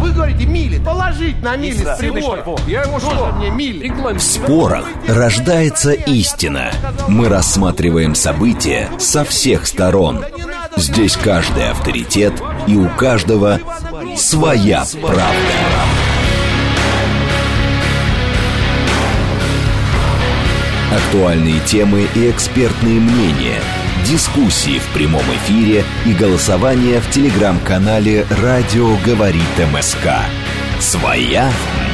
вы говорите мили. Положить на мили с прибора. Я ему что? Мне мили. В спорах рождается истина. Мы рассматриваем события со всех сторон. Здесь каждый авторитет, и у каждого своя правда. Актуальные темы и экспертные мнения, дискуссии в прямом эфире и голосование в телеграм-канале «Радио говорит МСК». «Своя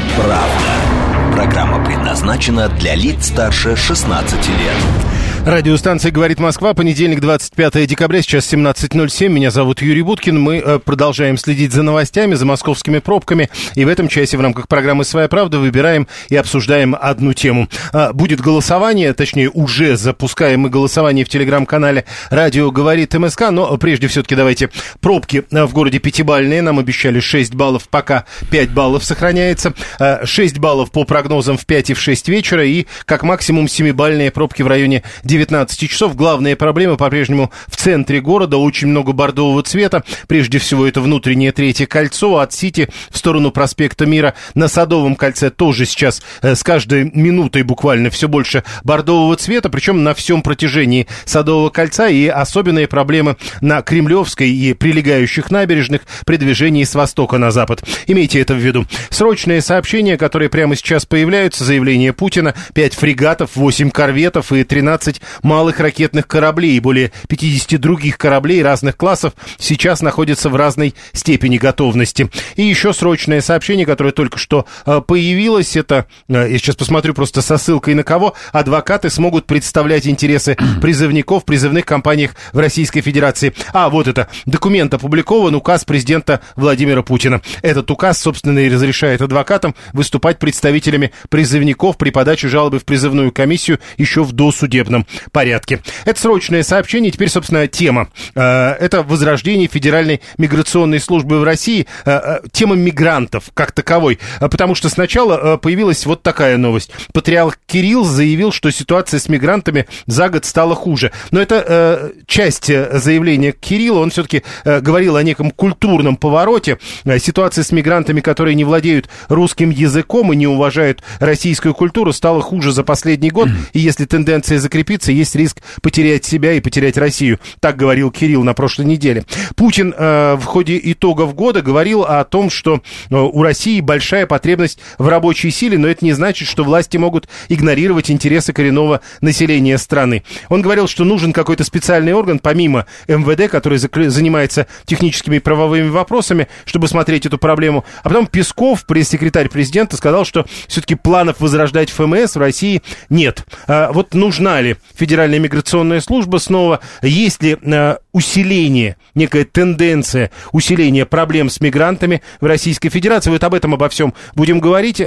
правда». Программа предназначена для лиц старше 16 лет. Радиостанция «Говорит Москва», понедельник, 25 декабря, сейчас 17:07. Меня зовут Юрий Буткин. Мы продолжаем следить за новостями, за московскими пробками. И в этом часе в рамках программы «Своя правда» выбираем и обсуждаем одну тему. Будет голосование, точнее, уже запускаем мы голосование в телеграм-канале «Радио говорит МСК». Но прежде все-таки давайте пробки в городе пятибалльные. Нам обещали 6 баллов, пока 5 баллов сохраняется. 6 баллов по прогнозам в 5 и в 6 вечера. И как максимум 7-бальные пробки в районе 19 часов. Главная проблема по-прежнему в центре города. Очень много бордового цвета. Прежде всего, это внутреннее третье кольцо от Сити в сторону проспекта Мира. На Садовом кольце тоже сейчас с каждой минутой буквально все больше бордового цвета. Причем на всем протяжении Садового кольца. И особенные проблемы на Кремлевской и прилегающих набережных при движении с востока на запад. Имейте это в виду. Срочные сообщения, которые прямо сейчас появляются. Заявление Путина. 5 фрегатов, 8 корветов и 13 малых ракетных кораблей и более 50 других кораблей разных классов сейчас находятся в разной степени готовности. И еще срочное сообщение, которое только что появилось, это, я сейчас посмотрю просто со ссылкой на кого, адвокаты смогут представлять интересы призывников в призывных компаниях в Российской Федерации. Вот это, документ опубликован, указ президента Владимира Путина. Этот указ, собственно, и разрешает адвокатам выступать представителями призывников при подаче жалобы в призывную комиссию еще в досудебном порядке. Это срочное сообщение. Теперь, собственно, тема. Это возрождение Федеральной миграционной службы в России. Тема мигрантов как таковой. Потому что сначала появилась вот такая новость. Патриарх Кирилл заявил, что ситуация с мигрантами за год стала хуже. Но это часть заявления Кирилла. Он все-таки говорил о неком культурном повороте. Ситуация с мигрантами, которые не владеют русским языком и не уважают российскую культуру, стала хуже за последний год. И если тенденция закрепится, есть риск потерять себя и потерять Россию. Так говорил Кирилл на прошлой неделе. Путин в ходе итогов года говорил о том, что у России большая потребность в рабочей силе, но это не значит, что власти могут игнорировать интересы коренного населения страны. Он говорил, что нужен какой-то специальный орган, помимо МВД, который занимается техническими и правовыми вопросами, чтобы смотреть эту проблему. А потом Песков, пресс-секретарь президента, сказал, что все-таки планов возрождать ФМС в России нет. Вот нужна ли Федеральная миграционная служба снова, есть ли усиление, некая тенденция усиления проблем с мигрантами в Российской Федерации. Вот об этом, обо всем будем говорить.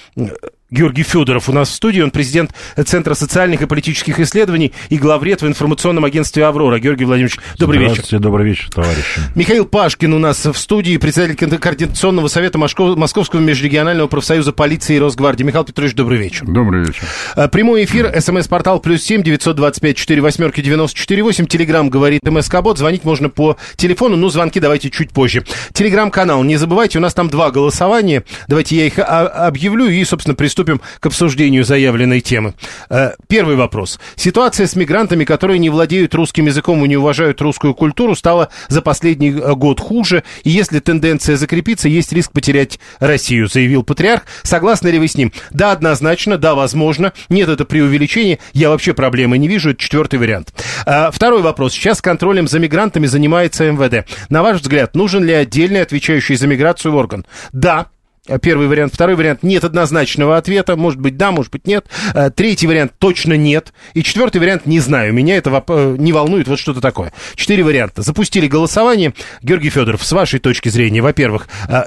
Георгий Федоров у нас в студии, он президент Центра социальных и политических исследований и главред в информационном агентстве «Аврора». Георгий Владимирович, добрый вечер. Здравствуйте, добрый вечер, товарищи. Михаил Пашкин у нас в студии, председатель Координационного совета Московского межрегионального профсоюза полиции и Росгвардии. Михаил Петрович, добрый вечер. Добрый вечер. Прямой эфир, СМС-портал +7 925 48 94 8. Телеграм говорит МСК-бот. Звонить можно по телефону, но звонки давайте чуть позже. Телеграм-канал, не забывайте, у нас там 2 голосования. Давайте я их объявлю и, собственно, приступим к обсуждению заявленной темы. Первый вопрос. Ситуация с мигрантами, которые не владеют русским языком и не уважают русскую культуру, стала за последний год хуже. И если тенденция закрепится, есть риск потерять Россию, заявил патриарх. Согласны ли вы с ним? Да, однозначно, да, возможно. Нет, это преувеличение. Я вообще проблемы не вижу. Это 4-й вариант. Второй вопрос. Сейчас контролем за мигрантами занимается МВД. На ваш взгляд, нужен ли отдельный, отвечающий за миграцию орган? Да. Первый вариант. Второй вариант — нет однозначного ответа. Может быть, да, может быть, нет. Третий вариант — точно нет. И 4-й вариант — не знаю. Меня это не волнует. Вот что-то такое. 4 варианта. Запустили голосование. Георгий Федоров, с вашей точки зрения, во-первых,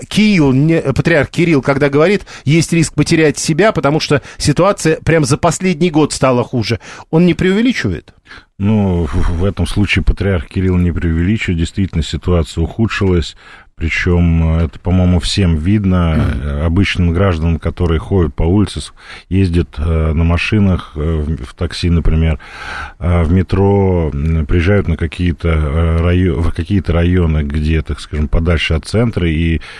патриарх Кирилл, когда говорит, есть риск потерять себя, потому что ситуация прям за последний год стала хуже, он не преувеличивает? Ну, в этом случае патриарх Кирилл не преувеличивает. Действительно, ситуация ухудшилась. Причем это, по-моему, всем видно, обычным гражданам, которые ходят по улице, ездят на машинах, в такси, например, в метро, приезжают на какие-то районы, где, так скажем, подальше от центра, и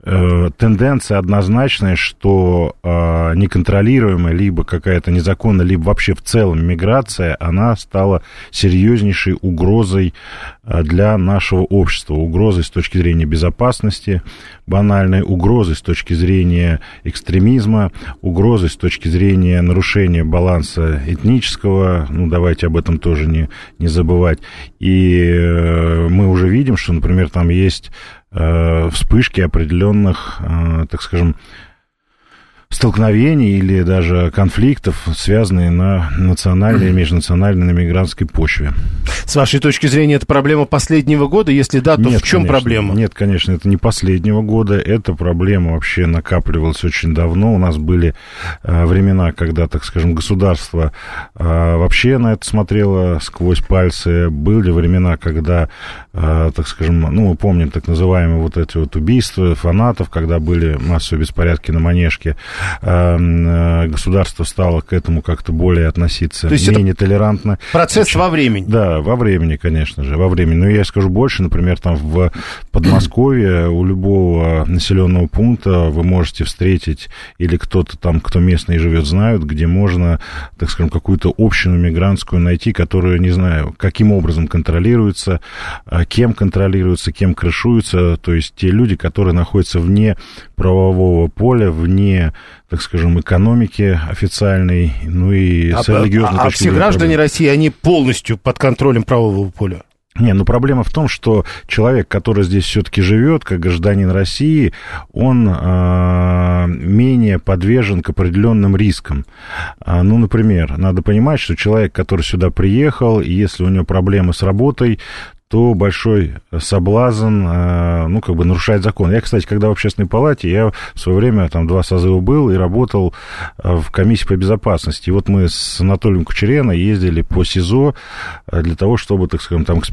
тенденция однозначная, что неконтролируемая либо какая-то незаконная, либо вообще в целом миграция, она стала серьезнейшей угрозой для нашего общества. Угрозой с точки зрения безопасности, банальной угрозой с точки зрения экстремизма, угрозой с точки зрения нарушения баланса этнического, ну, давайте об этом тоже не забывать. И мы уже видим, что, например, там есть вспышки определенных, так скажем, столкновений или даже конфликтов, связанные на национальной и межнациональной, на мигрантской почве. С вашей точки зрения, это проблема последнего года? Если да, то нет, в чем конечно, проблема? Нет, конечно, это не последнего года. Эта проблема вообще накапливалась очень давно. У нас были времена, когда, так скажем, государство вообще на это смотрело сквозь пальцы. Были времена, когда, так скажем, ну, мы помним так называемые вот эти вот убийства фанатов, когда были массовые беспорядки на Манежке. Государство стало к этому как-то более относиться, менее толерантно. Процесс во времени. Да, во времени, конечно же, во времени. Но я скажу больше, например, там в Подмосковье у любого населенного пункта вы можете встретить, или кто-то там, кто местный живет, знают, где можно, так скажем, какую-то общину мигрантскую найти, которая, не знаю, каким образом контролируется, кем крышуется, то есть те люди, которые находятся вне правового поля, вне, так скажем, экономики официальной, ну и с религиозной точки зрения. А все граждане России, они полностью под контролем правового поля? Не, ну проблема в том, что человек, который здесь все-таки живет, как гражданин России, он менее подвержен к определенным рискам. Ну, например, надо понимать, что человек, который сюда приехал, и если у него проблемы с работой, то большой соблазн, ну, как бы нарушать закон. Я, кстати, когда в общественной палате, я в свое время, там, 2 созыва был и работал в комиссии по безопасности. И вот мы с Анатолием Кучерено ездили по СИЗО для того, чтобы, так скажем, там,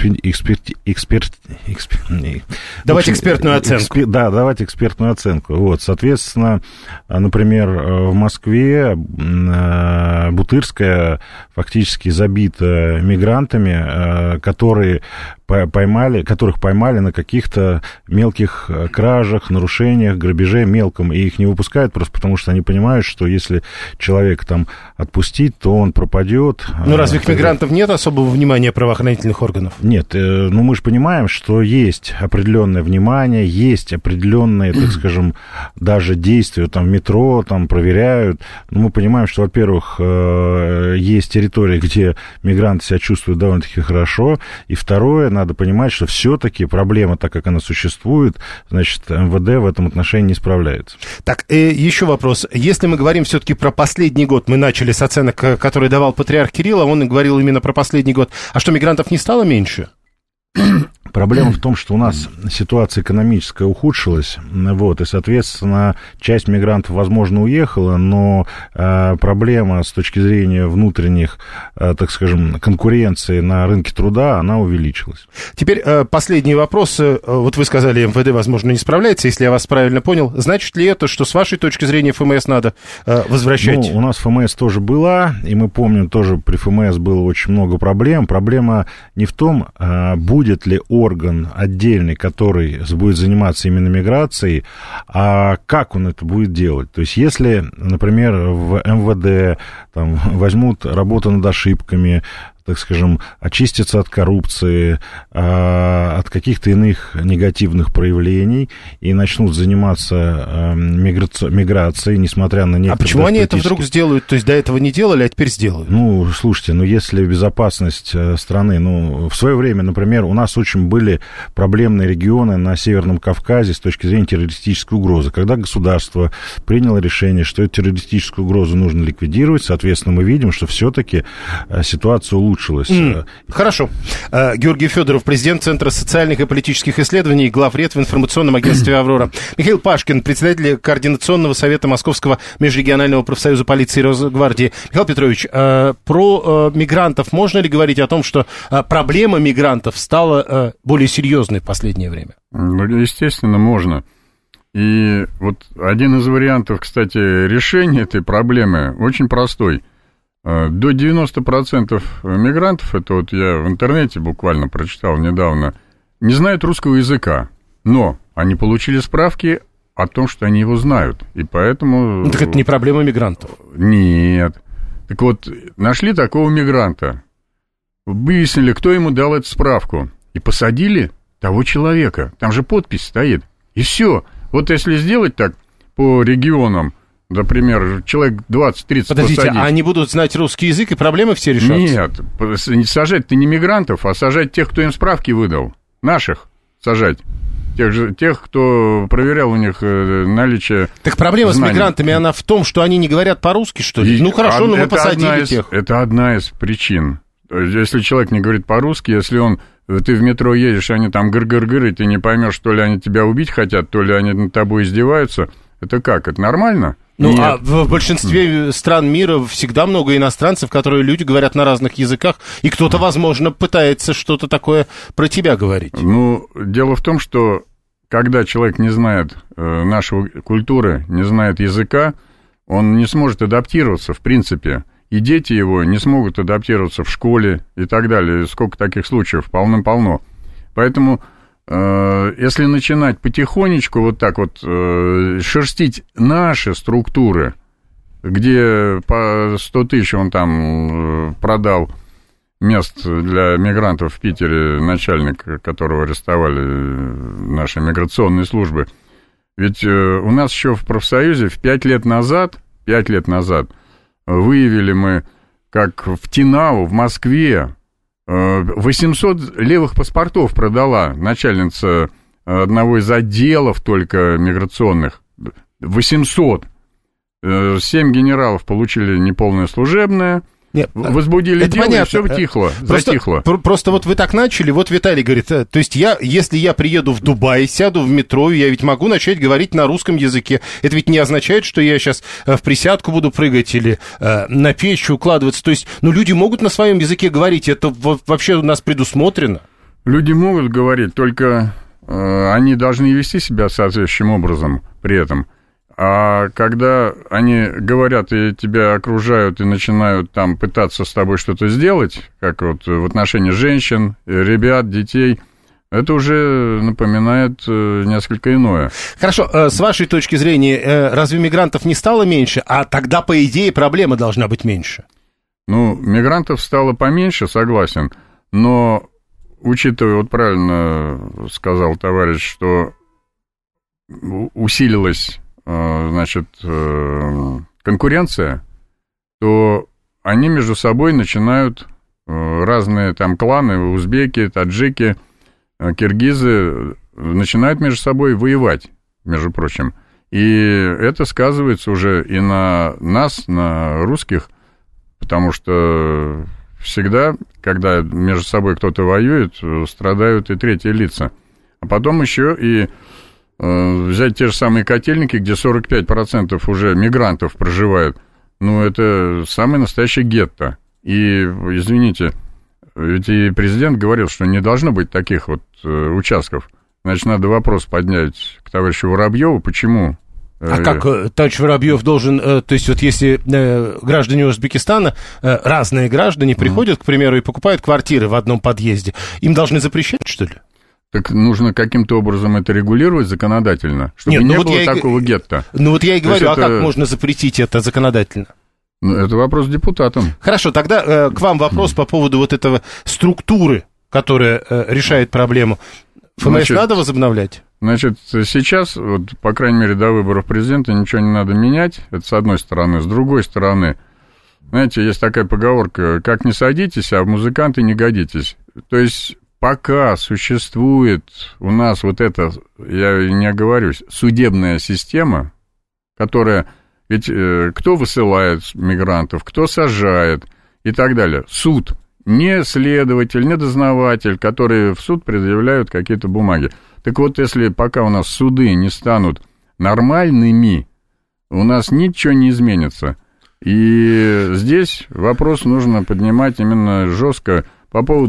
давать экспертную оценку. Да, давать экспертную оценку. Вот, соответственно, например, в Москве Бутырская фактически забита мигрантами, которых поймали на каких-то мелких кражах, нарушениях, грабеже мелком, и их не выпускают просто потому, что они понимают, что если человека там отпустить, то он пропадет. Ну, разве к мигрантам нет особого внимания правоохранительных органов? Нет, ну, мы же понимаем, что есть определенное внимание, есть определенные, так скажем, даже действия, там, в метро, там, проверяют. Но мы понимаем, что, во-первых, есть территории, где мигранты себя чувствуют довольно-таки хорошо, и второе, надо понимать, что все-таки проблема, так как она существует, значит, МВД в этом отношении не справляется. Так, еще вопрос. Если мы говорим все-таки про последний год, мы начали с оценок, которые давал патриарх Кирилл, а он говорил именно про последний год. А что, мигрантов не стало меньше? Проблема в том, что у нас ситуация экономическая ухудшилась, вот, и, соответственно, часть мигрантов, возможно, уехала, но проблема с точки зрения внутренних, так скажем, конкуренции на рынке труда, она увеличилась. Теперь последний вопрос. Вот вы сказали, МВД, возможно, не справляется, если я вас правильно понял. Значит ли это, что с вашей точки зрения ФМС надо возвращать? Ну, у нас ФМС тоже была, и мы помним, тоже при ФМС было очень много проблем. Проблема не в том, будет ли орган отдельный, который будет заниматься именно миграцией, а как он это будет делать. То есть, если, например, в МВД там, возьмут работу над ошибками, так скажем, очиститься от коррупции, от каких-то иных негативных проявлений и начнут заниматься миграцией, несмотря на некоторые... А почему они это вдруг сделают? То есть до этого не делали, а теперь сделают? Ну, слушайте, ну, если безопасность страны... Ну, в свое время, например, у нас очень были проблемные регионы на Северном Кавказе с точки зрения террористической угрозы. Когда государство приняло решение, что эту террористическую угрозу нужно ликвидировать, соответственно, мы видим, что все-таки ситуация улучшилась. Хорошо. Георгий Федоров, президент Центра социальных и политических исследований, главред в информационном агентстве «Аврора». Михаил Пашкин, председатель Координационного совета Московского межрегионального профсоюза полиции и Росгвардии. Михаил Петрович, про мигрантов можно ли говорить о том, что проблема мигрантов стала более серьезной в последнее время? Ну, естественно, можно. И вот один из вариантов, кстати, решения этой проблемы очень простой. До 90% мигрантов, это вот я в интернете буквально прочитал недавно, не знают русского языка, но они получили справки о том, что они его знают. И поэтому... Ну, так это не проблема мигрантов. Нет. Так вот, нашли такого мигранта, выяснили, кто ему дал эту справку, и посадили того человека. Там же подпись стоит. И все. Вот если сделать так по регионам, например, человек 20-30 Подождите, посадить. а они будут знать русский язык, и проблемы все решатся? Нет, сажать-то не мигрантов, а сажать тех, кто им справки выдал. Наших сажать. Тех, кто проверял у них наличие. Так проблема знаний. С мигрантами, она в том, что они не говорят по-русски, что ли? Ну хорошо, но мы посадили тех. Это одна из причин. Если человек не говорит по-русски, если ты в метро едешь, они там гыр-гыр-гыр, и ты не поймешь, то ли они тебя убить хотят, то ли они над тобой издеваются, это как? Это нормально? Ну, нет. А в большинстве стран мира всегда много иностранцев, которые люди говорят на разных языках, и кто-то, возможно, пытается что-то такое про тебя говорить. Ну, дело в том, что когда человек не знает нашей культуры, не знает языка, он не сможет адаптироваться, в принципе, и дети его не смогут адаптироваться в школе и так далее. Сколько таких случаев? Полным-полно. Поэтому... Если начинать потихонечку вот так вот шерстить наши структуры, где по 100 тысяч он там продал мест для мигрантов в Питере, начальник, которого арестовали наши миграционные службы, ведь у нас еще в профсоюзе 5 лет назад выявили мы, как в Тинау, в Москве, 800 левых паспортов продала начальница одного из отделов только миграционных. 800. 7 генералов получили неполное служебное. Нет, возбудили дело, понятно. И все затихло. Просто вот вы так начали, вот Виталий говорит, то есть если я приеду в Дубай, сяду в метро, я ведь могу начать говорить на русском языке. Это ведь не означает, что я сейчас в присядку буду прыгать или на печь укладываться. То есть, люди могут на своем языке говорить, это вообще у нас предусмотрено. Люди могут говорить, только они должны вести себя соответствующим образом при этом. А когда они говорят и тебя окружают и начинают там пытаться с тобой что-то сделать, как вот в отношении женщин, ребят, детей, это уже напоминает несколько иное. Хорошо, с вашей точки зрения, разве мигрантов не стало меньше, а тогда, по идее, проблема должна быть меньше? Ну, мигрантов стало поменьше, согласен, но, учитывая, вот правильно сказал товарищ, что усилилась... значит, конкуренция, то они между собой начинают разные там кланы, узбеки, таджики, киргизы начинают между собой воевать, между прочим. И это сказывается уже и на нас, на русских, потому что всегда, когда между собой кто-то воюет, страдают и третьи лица. А потом еще и взять те же самые Котельники, где 45% уже мигрантов проживает, это самый настоящий гетто. И, извините, ведь и президент говорил, что не должно быть таких вот участков. Значит, надо вопрос поднять к товарищу Воробьеву, почему... А как товарищ Воробьев должен... То есть вот если граждане Узбекистана, разные граждане приходят, к примеру, и покупают квартиры в одном подъезде, им должны запрещать, что ли? Так нужно каким-то образом это регулировать законодательно, чтобы не было такого гетто. Ну вот я и говорю, а как можно запретить это законодательно? Это вопрос депутатам. Хорошо, тогда к вам вопрос по поводу вот этого структуры, которая решает проблему. ФМС надо возобновлять? Значит, сейчас, вот, по крайней мере, до выборов президента ничего не надо менять, это с одной стороны. С другой стороны, знаете, есть такая поговорка, как не садитесь, а в музыканты не годитесь. То есть... Пока существует у нас вот эта, я не оговорюсь, судебная система, которая, ведь кто высылает мигрантов, кто сажает и так далее. Суд, не следователь, не дознаватель, которые в суд предъявляют какие-то бумаги. Так вот, если пока у нас суды не станут нормальными, у нас ничего не изменится. И здесь вопрос нужно поднимать именно жестко по поводу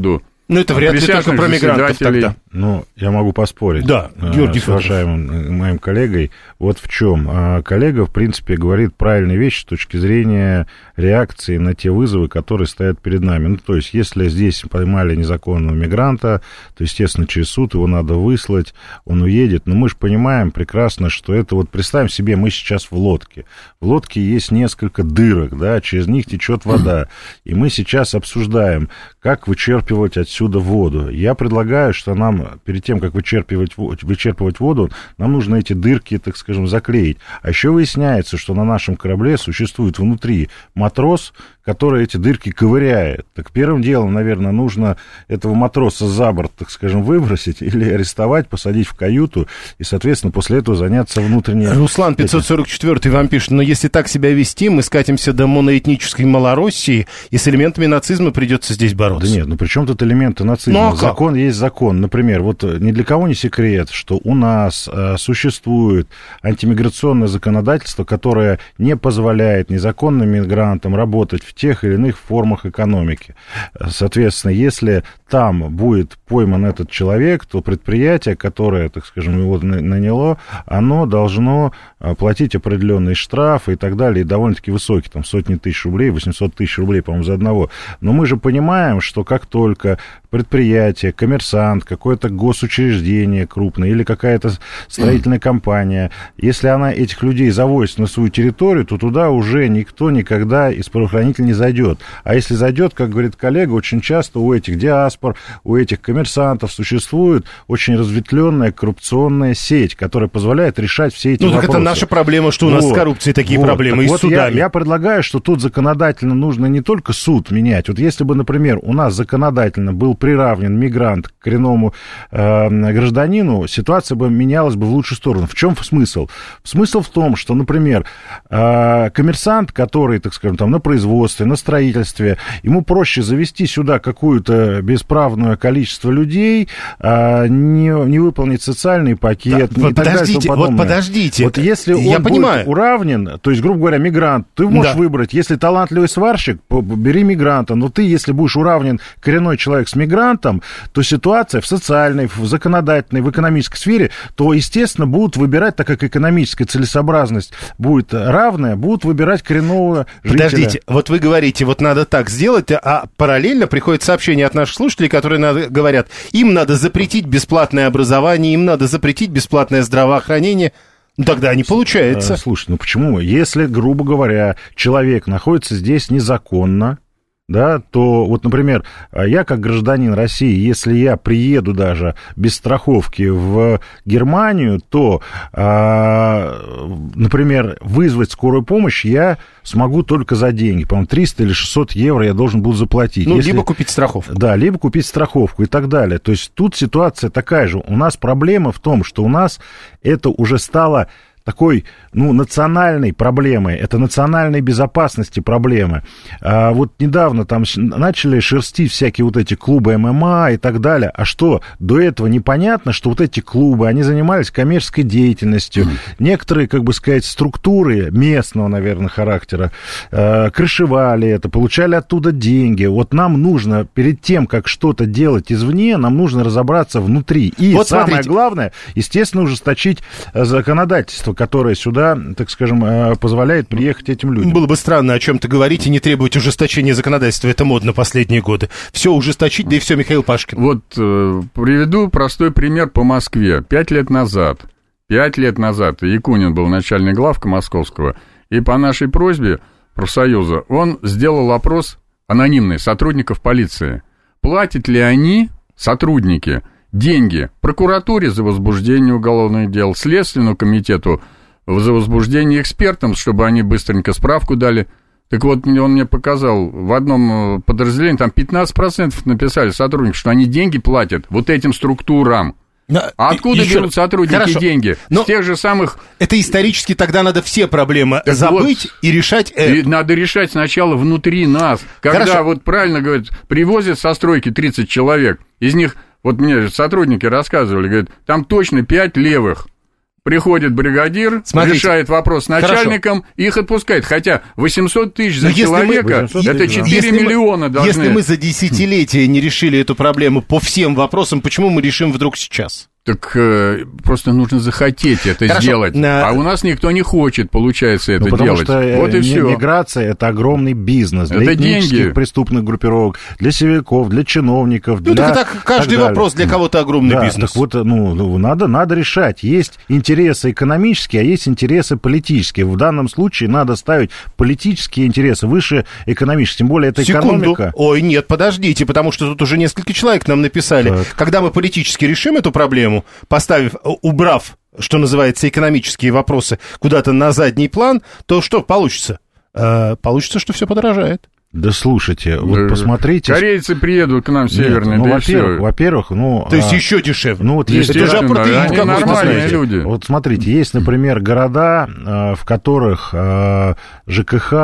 Ну, это вряд ли только про мигрантов тогда. Ну, я могу поспорить, да, Георгий с уважаемым моим коллегой. Вот в чем. Коллега, в принципе, говорит правильные вещи с точки зрения реакции на те вызовы, которые стоят перед нами. Ну, то есть, если здесь поймали незаконного мигранта, то, естественно, через суд его надо выслать, он уедет. Но мы же понимаем прекрасно, что это вот, представим себе, мы сейчас в лодке. В лодке есть несколько дырок, да, через них течет вода. И мы сейчас обсуждаем, как вычерпывать отсюда воду. Я предлагаю, что нам перед тем, как вычерпывать воду, нам нужно эти дырки, так скажем, заклеить. А еще выясняется, что на нашем корабле существует внутри матрос, который эти дырки ковыряет. Так первым делом, наверное, нужно этого матроса за борт, так скажем, выбросить или арестовать, посадить в каюту и, соответственно, после этого заняться внутренней... Руслан 544 вам пишет, но если так себя вести, мы скатимся до моноэтнической Малороссии, и с элементами нацизма придется здесь бороться. Да нет, ну при чем тут элементы нацизма? Ну, закон есть закон. Например, вот ни для кого не секрет, что у нас существует антимиграционное законодательство, которое не позволяет незаконным мигрантам работать в тех или иных формах экономики. Соответственно, если там будет пойман этот человек, то предприятие, которое, так скажем, его наняло, оно должно платить определенные штрафы и так далее, и довольно-таки высокие, там, сотни тысяч рублей, 800 тысяч рублей, по-моему, за одного. Но мы же понимаем, что как только предприятие, коммерсант, какое-то госучреждение крупное или какая-то строительная компания, если она этих людей завозит на свою территорию, то туда уже никто никогда из правоохранителей не зайдет. А если зайдет, как говорит коллега, очень часто у этих диаспор, у этих коммерсантов существует очень разветвленная коррупционная сеть, которая позволяет решать все эти вопросы. Ну, так это наша проблема, что у нас с коррупцией такие проблемы, и с судами. Я предлагаю, что тут законодательно нужно не только суд менять. Вот если бы, например, у нас законодательно был приравнен мигрант к коренному гражданину, ситуация бы менялась бы в лучшую сторону. В чем смысл? Смысл в том, что, например, коммерсант, который, так скажем, там, на производстве, на строительстве, ему проще завести сюда какое-то бесправное количество людей, не выполнить социальный пакет, да, и так далее, вот подождите. Вот если он будет уравнен, то есть, грубо говоря, мигрант, ты можешь выбрать, если талантливый сварщик, бери мигранта, но ты, если будешь уравнен коренной человек с мигрантом, то ситуация в социальной, в законодательной, в экономической сфере, то, естественно, будут выбирать, так как экономическая целесообразность будет равная, будут выбирать коренного жителя. Подождите, вот вы говорите, вот надо так сделать, а параллельно приходит сообщение от наших слушателей, которые говорят, им надо запретить бесплатное образование, им надо запретить бесплатное здравоохранение. Ну, тогда не получается. Слушай, ну почему? Если, грубо говоря, человек находится здесь незаконно, да, то вот, например, я как гражданин России, если я приеду даже без страховки в Германию, то, например, вызвать скорую помощь я смогу только за деньги. По-моему, 300 или 600 евро я должен был заплатить. Ну, либо купить страховку. Да, либо купить страховку и так далее. То есть тут ситуация такая же. У нас проблема в том, что у нас это уже стало такой, национальной проблемой, это национальной безопасности проблемы. Вот недавно там начали шерстить всякие вот эти клубы ММА и так далее. А что, до этого непонятно, что вот эти клубы, они занимались коммерческой деятельностью. Некоторые, как бы сказать, структуры местного, наверное, характера крышевали это, получали оттуда деньги. Вот нам нужно, перед тем, как что-то делать извне, нам нужно разобраться внутри. И вот самое главное, естественно, ужесточить законодательство, которое сюда, так скажем, позволяет приехать этим людям. Было бы странно о чем-то говорить и не требовать ужесточения законодательства. Это модно последние годы. Все ужесточить, да и все, Михаил Пашкин. Вот приведу простой пример по Москве. 5 лет назад Якунин был начальник главка московского, и по нашей просьбе профсоюза он сделал опрос анонимный сотрудников полиции. Платят ли они, сотрудники, деньги прокуратуре за возбуждение уголовных дел, Следственному комитету за возбуждение экспертам, чтобы они быстренько справку дали. Так вот, он мне показал, в одном подразделении там 15% написали сотрудники, что они деньги платят вот этим структурам. А откуда берут сотрудники деньги? С тех же самых... Это исторически тогда надо все проблемы забыть и решать это. И надо решать сначала внутри нас. Когда, вот правильно говорят, привозят со стройки 30 человек, из них... Вот мне сотрудники рассказывали, говорят, там точно 5 левых. Приходит бригадир, решает вопрос с начальником, и их отпускает. Хотя 800 тысяч за человека, это 4 миллиона должны... Если мы за десятилетия не решили эту проблему по всем вопросам, почему мы решим вдруг сейчас? Так просто нужно захотеть это сделать. А у нас никто не хочет, получается, это делать. Потому что вот и все. Миграция – это огромный бизнес для это этнических деньги. Преступных группировок, для силовиков, для чиновников. Ну, так каждый вопрос для кого-то огромный бизнес. Так вот, надо решать. Есть интересы экономические, а есть интересы политические. В данном случае надо ставить политические интересы выше экономических. Тем более, это экономика. Ой, нет, подождите, потому что тут уже несколько человек нам написали. Так. Когда мы политически решим эту проблему, убрав, что называется, экономические вопросы куда-то на задний план, то что получится? Получится, что все подорожает. Да слушайте, вот посмотрите. Корейцы приедут к нам в Северный, во-первых, то есть еще дешевле. Вот есть, это уже они нормальные люди. Вот смотрите, есть, например, города, в которых ЖКХ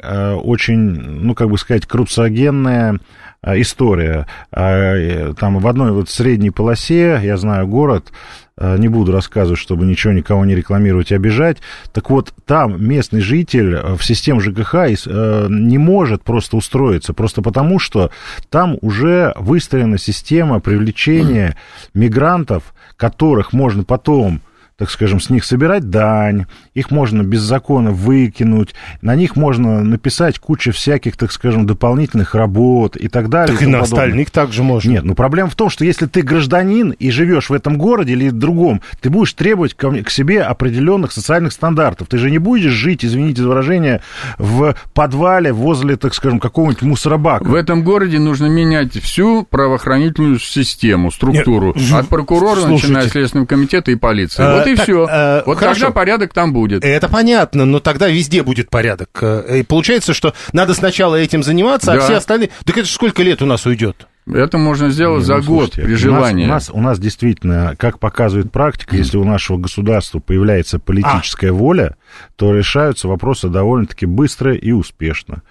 очень, коррупциогенная история. Там в одной вот средней полосе, я знаю город, не буду рассказывать, чтобы ничего никого не рекламировать и обижать. Так вот, там местный житель в систему ЖКХ не может просто устроиться, просто потому что там уже выстроена система привлечения мигрантов, которых можно потом, так скажем, с них собирать дань, их можно без закона выкинуть, на них можно написать кучу всяких, так скажем, дополнительных работ и так далее. Так и на остальных также можно. Нет, проблема в том, что если ты гражданин и живешь в этом городе или в другом, ты будешь требовать к себе определенных социальных стандартов. Ты же не будешь жить, извините за выражение, в подвале возле, так скажем, какого-нибудь мусоробака. В этом городе нужно менять всю правоохранительную систему, структуру. От прокурора, начиная с Следственного комитета и полиции. Вот и все. Вот тогда порядок там будет. Это понятно, но тогда везде будет порядок. И получается, что надо сначала этим заниматься, а все остальные... Так это сколько лет у нас уйдет? Это можно сделать за год при желании. У нас действительно, как показывает практика, если у нашего государства появляется политическая воля, то решаются вопросы довольно-таки быстро и успешно.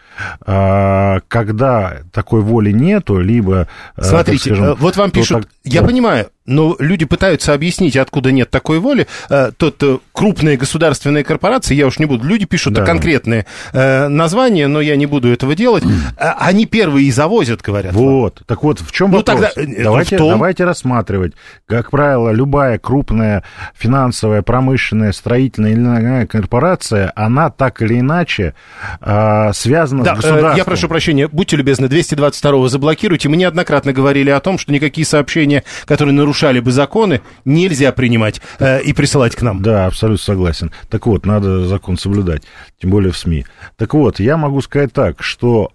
Когда такой воли нету, либо... Смотрите, вот вам пишут, я понимаю, но люди пытаются объяснить, откуда нет такой воли. Крупные государственные корпорации, я уж не буду, люди пишут конкретные названия, но я не буду этого делать. Они первые и завозят, говорят. Вот, так вот, в чем вопрос? Давайте рассматривать. Как правило, любая крупная финансовая, промышленная, строительная или иная корпорация, она так или иначе связана с государством. Я прошу прощения, будьте любезны, 222-го заблокируйте. Мы неоднократно говорили о том, что никакие сообщения, которые нарушали бы законы, нельзя принимать и присылать к нам. Да, абсолютно согласен. Так вот, надо закон соблюдать, тем более в СМИ. Так вот, я могу сказать так, что...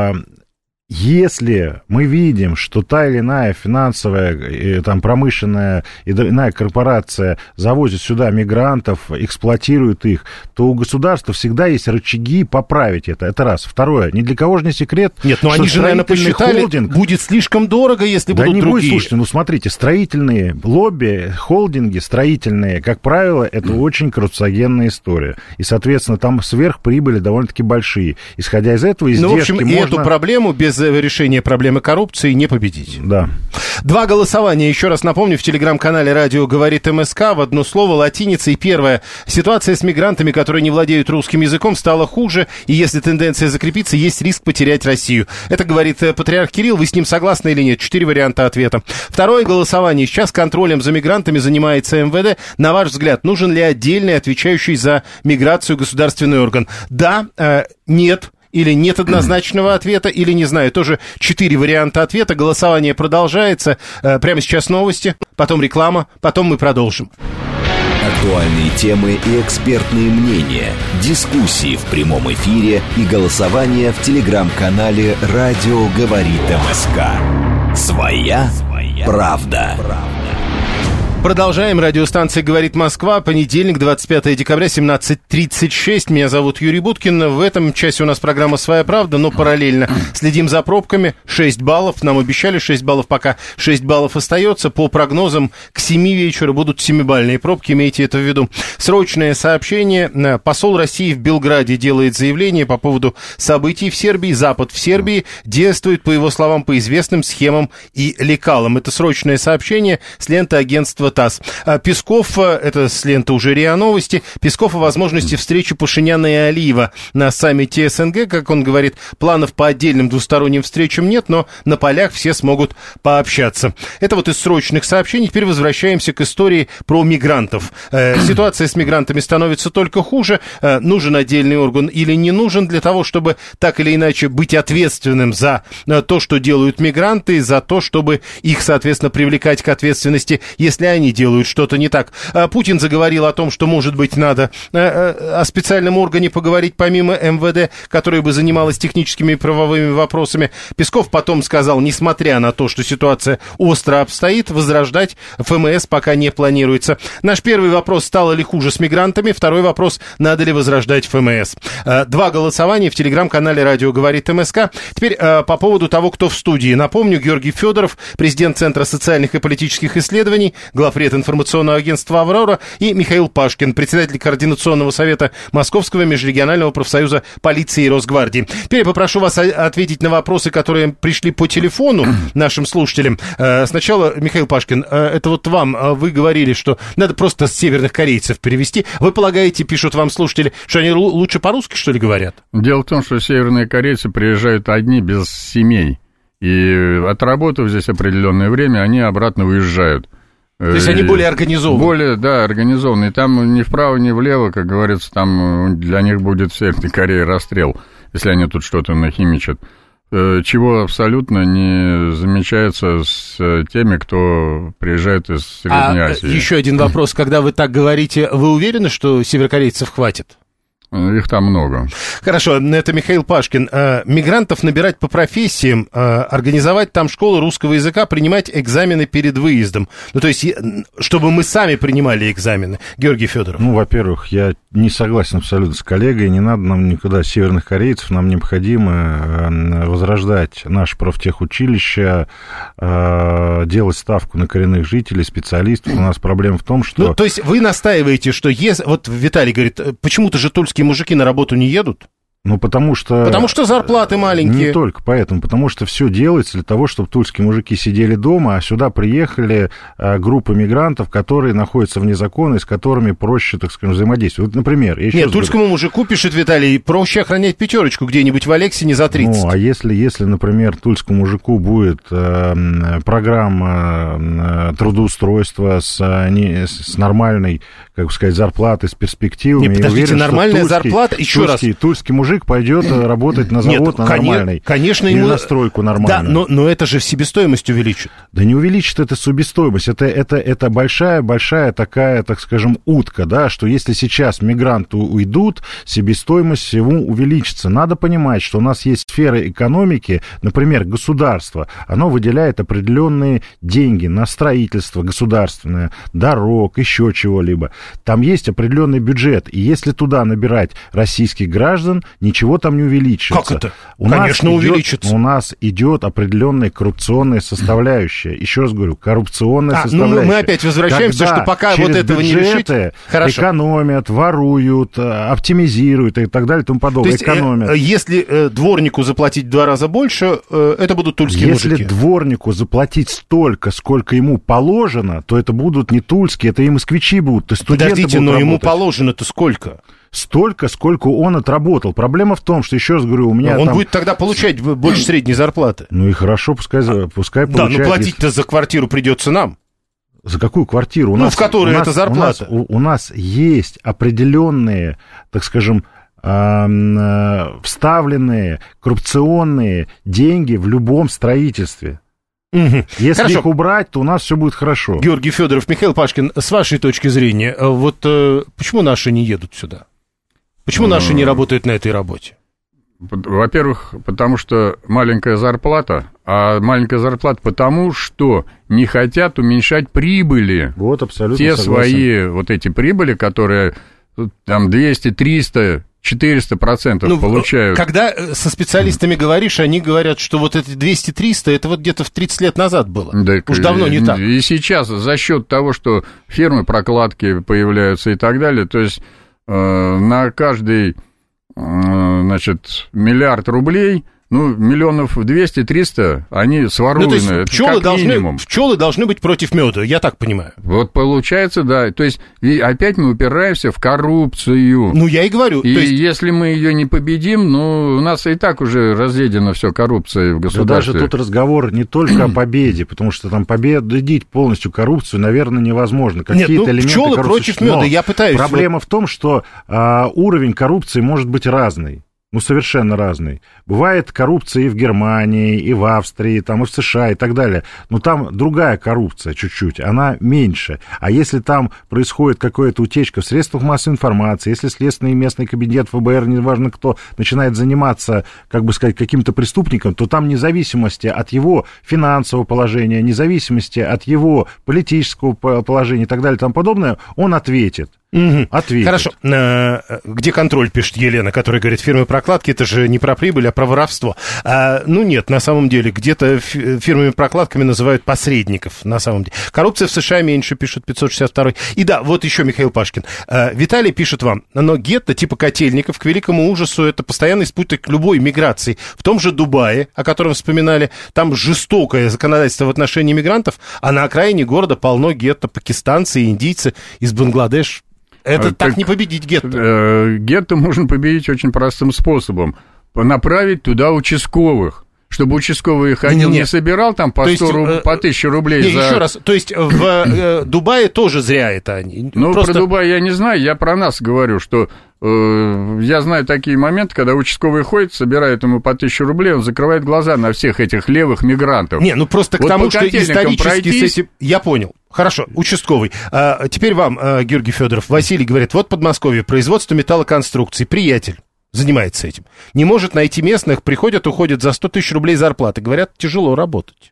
Если мы видим, что та или иная финансовая, промышленная и иная корпорация завозит сюда мигрантов, эксплуатирует их, то у государства всегда есть рычаги поправить это. Это раз. Второе. Ни для кого же не секрет. Нет, но они же, наверное, посчитали, холдинг будет слишком дорого, если будут другие. Будет, слушайте, смотрите, строительные лобби, холдинги строительные, как правило, это очень коррупциогенная история. И, соответственно, там сверхприбыли довольно-таки большие. Исходя из этого, издержки в общем, и эту проблему без решения проблемы коррупции не победить. Да. 2 голосования, еще раз напомню, в телеграм-канале «Радио говорит МСК» в одно слово латиницей. Первое. Ситуация с мигрантами, которые не владеют русским языком, стала хуже, и если тенденция закрепится, есть риск потерять Россию. Это говорит патриарх Кирилл. Вы с ним согласны или нет? 4 варианта ответа. Второе голосование. Сейчас контролем за мигрантами занимается МВД. На ваш взгляд, нужен ли отдельный, отвечающий за миграцию государственный орган? Да, нет. Или нет однозначного ответа, или не знаю. Тоже 4 варианта ответа. Голосование продолжается. Прямо сейчас новости, потом реклама, потом мы продолжим. Актуальные темы и экспертные мнения, дискуссии в прямом эфире и голосование в телеграм-канале «Радио говорит МСК». Своя правда. Продолжаем. Радиостанция «Говорит Москва». Понедельник, 25 декабря, 17:36. Меня зовут Юрий Буткин. В этом часе у нас программа «Своя правда», но параллельно следим за пробками. 6 баллов. Нам обещали 6 баллов, пока 6 баллов остается. По прогнозам, к 7 вечера будут 7-бальные пробки. Имейте это в виду. Срочное сообщение. Посол России в Белграде делает заявление по поводу событий в Сербии. Запад в Сербии действует, по его словам, по известным схемам и лекалам. Это срочное сообщение с ленты агентства ТАСС. Песков, это с ленты уже РИА Новости, Песков о возможности встречи Пашиняна и Алиева на саммите СНГ. Как он говорит, планов по отдельным двусторонним встречам нет, но на полях все смогут пообщаться. Это вот из срочных сообщений. Теперь возвращаемся к истории про мигрантов. Ситуация с мигрантами становится только хуже. Нужен отдельный орган или не нужен для того, чтобы так или иначе быть ответственным за то, что делают мигранты, за то, чтобы их, соответственно, привлекать к ответственности, если они делают что-то не так. Путин заговорил о том, что, может быть, надо о специальном органе поговорить помимо МВД, которое бы занималось техническими и правовыми вопросами. Песков потом сказал, несмотря на то, что ситуация остро обстоит, возрождать ФМС пока не планируется. Наш первый вопрос, стало ли хуже с мигрантами? Второй вопрос, надо ли возрождать ФМС? 2 голосования в телеграм-канале «Радио говорит МСК». Теперь по поводу того, кто в студии. Напомню, Георгий Федоров, президент Центра социальных и политических исследований, главред информационного агентства «Аврора», и Михаил Пашкин, председатель Координационного совета Московского межрегионального профсоюза полиции и Росгвардии. Теперь я попрошу вас ответить на вопросы, которые пришли по телефону нашим слушателям. Сначала, Михаил Пашкин, это вот вам, вы говорили, что надо просто с северных корейцев перевести. Вы полагаете, пишут вам слушатели, что они лучше по-русски, что ли, говорят? Дело в том, что северные корейцы приезжают одни, без семей. И отработав здесь определенное время, они обратно уезжают. То есть они более организованы? Более, да, организованы. И там ни вправо, ни влево, как говорится, там для них будет в Северной Корее расстрел, если они тут что-то нахимичат. Чего абсолютно не замечается с теми, кто приезжает из Средней Азии. Еще один вопрос. Когда вы так говорите, вы уверены, что северокорейцев хватит? Их там много. Хорошо, это Михаил Пашкин. Мигрантов набирать по профессиям, организовать там школу русского языка, принимать экзамены перед выездом. Ну, то есть, чтобы мы сами принимали экзамены. Георгий Федоров. Ну, во-первых, я не согласен абсолютно с коллегой. Не надо нам никуда северных корейцев. Нам необходимо возрождать наше профтехучилище, делать ставку на коренных жителей, специалистов. У нас проблема в том, что... Ну, то есть, вы настаиваете, что вот Виталий говорит, почему-то же тульские мужики на работу не едут? Ну, потому что зарплаты маленькие. Не только поэтому, потому что все делается для того, чтобы тульские мужики сидели дома, а сюда приехали группы мигрантов, которые находятся вне закона и с которыми проще, так скажем, взаимодействовать. Вот, например... Нет, тульскому мужику, пишет Виталий, проще охранять пятерочку где-нибудь в Алексине за 30. Ну, а если, например, тульскому мужику будет программа трудоустройства с нормальной, как бы сказать, зарплатой, с перспективами... Нет, подождите, уверен, нормальная зарплата, еще раз... Тульский мужик пойдет работать на завод на нормальный. Конечно, или на стройку нормальную. Да, но это же себестоимость увеличит. Да не увеличит это себестоимость. Это большая такая, так скажем, утка, да, что если сейчас мигранты уйдут, себестоимость всего увеличится. Надо понимать, что у нас есть сферы экономики, например, государство, оно выделяет определенные деньги на строительство государственное, дорог, еще чего-либо. Там есть определенный бюджет, и если туда набирать российских граждан, ничего там не увеличится. Как это? Конечно, увеличится. У нас идет определенная коррупционная составляющая. Еще раз говорю, коррупционная составляющая. Ну, мы опять возвращаемся, что пока вот этого не решить... экономят, воруют, оптимизируют и так далее и тому подобное. То есть, если дворнику заплатить в 2 раза больше, это будут тульские мужики? Если дворнику заплатить столько, сколько ему положено, то это будут не тульские, это и москвичи будут, и студенты. Подождите, будут но работать. Ему положено-то сколько? Столько, сколько он отработал. Проблема в том, что, еще раз говорю, у меня он будет тогда получать больше средней зарплаты. Ну и хорошо, пускай получает. Да, но платить-то за квартиру придется нам. За какую квартиру? В которой это зарплата. У нас есть определенные, так скажем, вставленные коррупционные деньги в любом строительстве. Если хорошо. Их убрать, то у нас все будет хорошо. Георгий Федоров, Михаил Пашкин, с вашей точки зрения, вот почему наши не едут сюда? Почему наши не работают на этой работе? Во-первых, потому что маленькая зарплата, а маленькая зарплата потому, что не хотят уменьшать прибыли. Вот, абсолютно те согласен. Свои вот эти прибыли, которые там 200, 300, 400% получают. Когда со специалистами говоришь, они говорят, что вот эти 200-300, это вот где-то в 30 лет назад было. Да, уж давно не так. И сейчас за счет того, что фермы прокладки появляются и так далее, то есть на каждый, значит, миллиард рублей миллионов 200-300, они своруют. То есть пчелы должны быть против меда, я так понимаю. Вот получается, да. То есть опять мы упираемся в коррупцию. Я и говорю. И если мы ее не победим, у нас и так уже разъедено все коррупцией в государстве. Но даже тут разговор не только о победе, потому что там победить полностью коррупцию, наверное, невозможно. Какие-то элементы пчелы против меда, я пытаюсь. Проблема в том, что уровень коррупции может быть разный. Совершенно разный. Бывает коррупция и в Германии, и в Австрии, там, и в США, и так далее. Но там другая коррупция чуть-чуть, она меньше. А если там происходит какая-то утечка в средствах массовой информации, если следственный и местный кабинет ФБР, неважно кто, начинает заниматься, каким-то преступником, то там независимости от его финансового положения, независимости от его политического положения и так далее и тому подобное, он ответит. Ответит. Хорошо. Где контроль, пишет Елена, которая говорит, фирмы прокладки, это же не про прибыль, а про воровство. Нет, на самом деле, где-то фирмами прокладками называют посредников, на самом деле. Коррупция в США меньше, пишет 562. И да, вот еще Михаил Пашкин. Виталий пишет вам, но гетто типа котельников, к великому ужасу, это постоянный спутник любой миграции. В том же Дубае, о котором вспоминали, там жестокое законодательство в отношении мигрантов, а на окраине города полно гетто, пакистанцы и индийцы из Бангладеш. Это так не победить гетто. Гетто можно победить очень простым способом. Направить туда участковых. Чтобы участковый ходил, не собирал там по 1000 рублей за... Еще раз, то есть в Дубае тоже зря это они? Про Дубай я не знаю, я про нас говорю, что я знаю такие моменты, когда участковый ходит, собирает ему по 1000 рублей, он закрывает глаза на всех этих левых мигрантов. Просто к тому, что исторически с этим... Я понял. Хорошо, участковый. Теперь вам, Георгий Федоров. Василий говорит, вот Подмосковье, производство металлоконструкций, приятель занимается этим. Не может найти местных, приходят, уходят за 100 тысяч рублей зарплаты. Говорят, тяжело работать.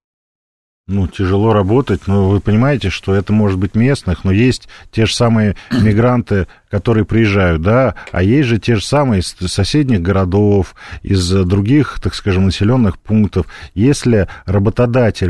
Тяжело работать, но вы понимаете, что это может быть местных, но есть те же самые мигранты, которые приезжают, да, а есть же те же самые из соседних городов, из других, так скажем, населенных пунктов. Если работодатель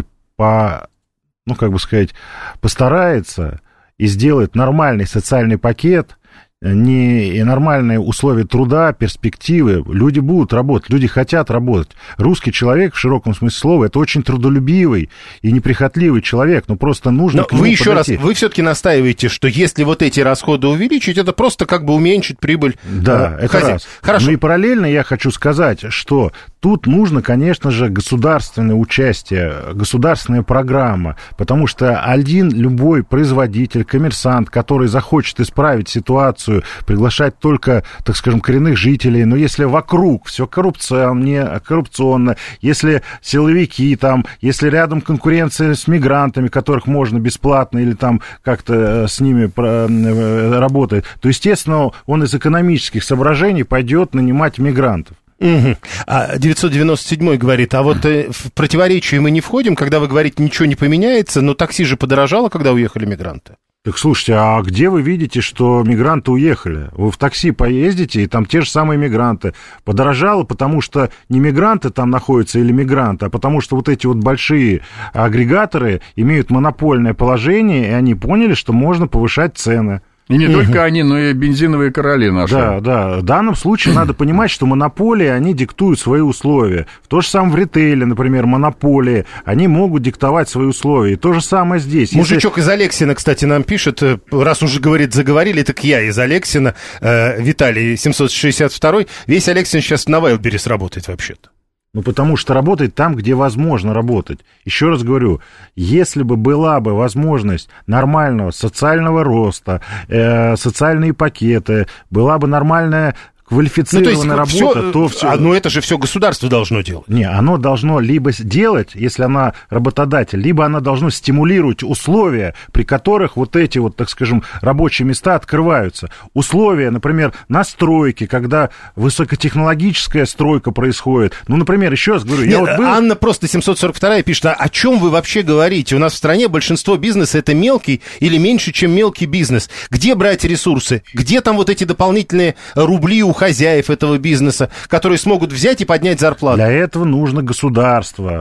постарается и сделает нормальный социальный пакет, и нормальные условия труда, перспективы, люди будут работать, люди хотят работать. Русский человек, в широком смысле слова, это очень трудолюбивый и неприхотливый человек, просто нужно к нему подойти. Вы все-таки настаиваете, что если вот эти расходы увеличить, это просто уменьшить прибыль. Да, это раз. Хорошо. И параллельно я хочу сказать, что тут нужно, конечно же, государственное участие, государственная программа, потому что один любой производитель, коммерсант, который захочет исправить ситуацию, приглашать только, так скажем, коренных жителей, но если вокруг все коррупционно, если силовики там, если рядом конкуренция с мигрантами, которых можно бесплатно или там как-то с ними работать, то, естественно, он из экономических соображений пойдет нанимать мигрантов. 997 говорит, в противоречие мы не входим, когда вы говорите, ничего не поменяется, но такси же подорожало, когда уехали мигранты. Так слушайте, а где вы видите, что мигранты уехали? Вы в такси поездите, и там те же самые мигранты. Подорожало, потому что не мигранты там находятся или мигранты, а потому что вот эти вот большие агрегаторы имеют монопольное положение, и они поняли, что можно повышать цены. И не только они, но и бензиновые короли наши. Да. В данном случае надо понимать, что монополии, они диктуют свои условия. То же самое в ритейле, например, монополии, они могут диктовать свои условия. И то же самое здесь. Мужичок из Алексина, кстати, нам пишет, раз уже заговорили, так я из Алексина, Виталий 762, весь Алексин сейчас на Вайлдберрис работает вообще-то. Потому что работает там, где возможно работать. Еще раз говорю, если бы была бы возможность нормального социального роста, социальные пакеты, была бы нормальная квалифицированная работа, то все... это же все государство должно делать. Не, оно должно либо делать, если она работодатель, либо оно должно стимулировать условия, при которых вот эти вот, так скажем, рабочие места открываются. Условия, например, на стройке, когда высокотехнологическая стройка происходит. Например, еще раз говорю... Анна просто 742 пишет, о чем вы вообще говорите? У нас в стране большинство бизнеса это мелкий или меньше, чем мелкий бизнес. Где брать ресурсы? Где там вот эти дополнительные рубли у хозяев этого бизнеса, которые смогут взять и поднять зарплату? Для этого нужно государство.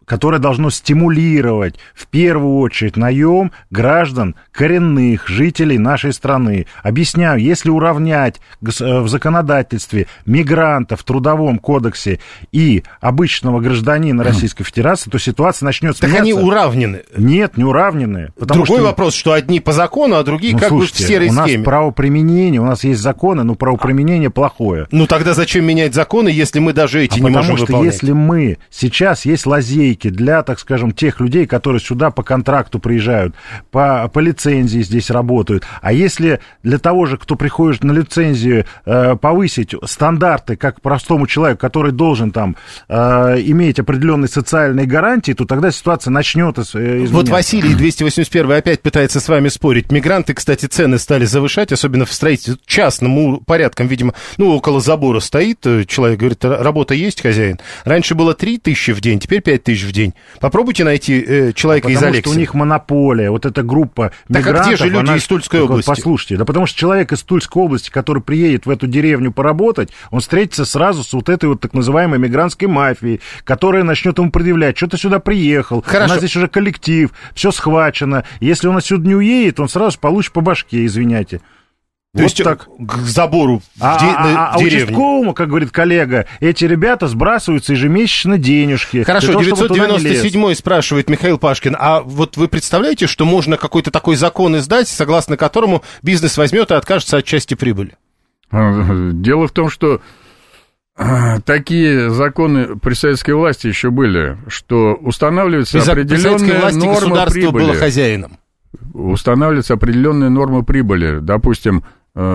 которое должно стимулировать в первую очередь наем граждан, коренных жителей нашей страны. Объясняю, если уравнять в законодательстве мигрантов в Трудовом кодексе и обычного гражданина Российской Федерации, то ситуация начнет так меняться. Они уравнены? Нет, не уравнены. Другой вопрос, что одни по закону, а другие как бы в серой схеме. У нас правоприменение, у нас есть законы, но правоприменение плохое. Ну тогда зачем менять законы, если мы даже эти не можем выполнять? Потому что если мы... Сейчас есть лазейки для, так скажем, тех людей, которые сюда по контракту приезжают, по лицензии здесь работают. А если для того же, кто приходит на лицензию, повысить стандарты, как простому человеку, который должен там иметь определенные социальные гарантии, то тогда ситуация начнет изменяться. Вот Василий 281 опять пытается с вами спорить. Мигранты, кстати, цены стали завышать, особенно в строительстве частным порядком, видимо, около забора стоит человек, говорит, работа есть, хозяин. Раньше было 3 тысячи в день, теперь 5 тысяч в день. Попробуйте найти человека из Алексина. Потому что у них монополия, вот эта группа мигрантов. Так а где же люди из Тульской области? Послушайте, да потому что человек из Тульской области, который приедет в эту деревню поработать, он встретится сразу с вот этой вот так называемой мигрантской мафией, которая начнет ему предъявлять, что ты сюда приехал, Хорошо. У нас здесь уже коллектив, все схвачено. Если он отсюда не уедет, он сразу получит по башке, извиняйте. То вот есть так. К забору в деревне. Участковому, как говорит коллега, эти ребята сбрасываются ежемесячно денежки. Хорошо, 997-й спрашивает Михаил Пашкин, а вот вы представляете, что можно какой-то такой закон издать, согласно которому бизнес возьмет и откажется от части прибыли? Дело в том, что такие законы при советской власти еще были, что устанавливаются определенные нормы прибыли. Было хозяином. Устанавливаются определенные нормы прибыли. Допустим,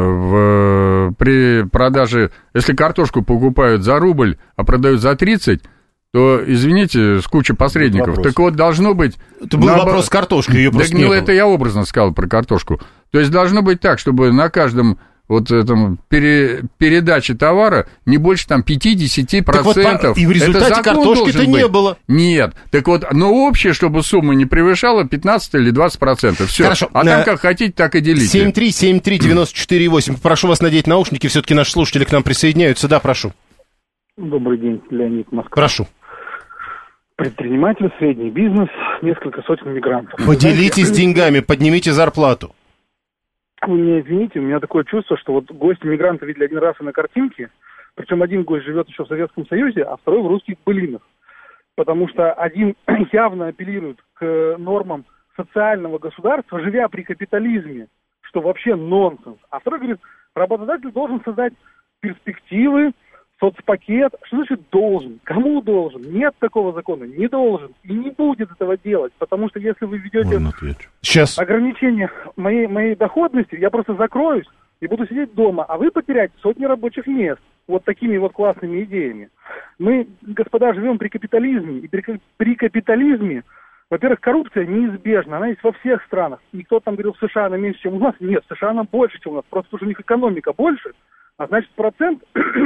при продаже, если картошку покупают за рубль, а продают за 30, то, извините, с кучей посредников. Так вот, должно быть... Это был вопрос с картошкой, ее просто не было. Это я образно сказал про картошку. То есть должно быть так, чтобы на каждом вот этом передаче товара не больше там 50%. Так вот, и в результате картошки-то не было. Нет. Так вот, но общее, чтобы сумма не превышала 15 или 20%. Все. Хорошо. А там как хотите, так и делите. 7373948. Попрошу вас надеть наушники, все-таки наши слушатели к нам присоединяются. Да, прошу. Добрый день, Леонид, Москва. Прошу. Предприниматель, средний бизнес, несколько сотен мигрантов. Поделитесь деньгами, поднимите зарплату. Вы меня извините, у меня такое чувство, что вот гости-мигранты видели один раз и на картинке, причем один гость живет еще в Советском Союзе, а второй в русских былинах. Потому что один явно апеллирует к нормам социального государства, живя при капитализме, что вообще нонсенс. А второй говорит, работодатель должен создать перспективы, соцпакет. Что значит должен? Кому должен? Нет такого закона. Не должен. И не будет этого делать. Потому что если вы ведете ограничения моей доходности, я просто закроюсь и буду сидеть дома, а вы потеряете сотни рабочих мест. Вот такими вот классными идеями. Мы, господа, живем при капитализме. И при капитализме, во-первых, коррупция неизбежна. Она есть во всех странах. И кто там говорил, в США она меньше, чем у нас? Нет, в США она больше, чем у нас. Просто потому что у них экономика больше, а значит процент...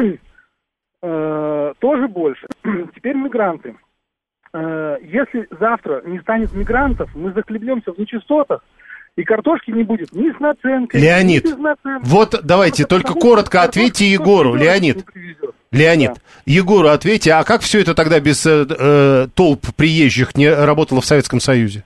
тоже больше. Теперь мигранты. Если завтра не станет мигрантов, мы захлебнемся в нечистотах, и картошки не будет ни с наценкой, Леонид, ни без наценки. Вот давайте, только коротко ответьте Егору. Леонид, да. Егору ответьте, а как все это тогда без толп приезжих не работало в Советском Союзе?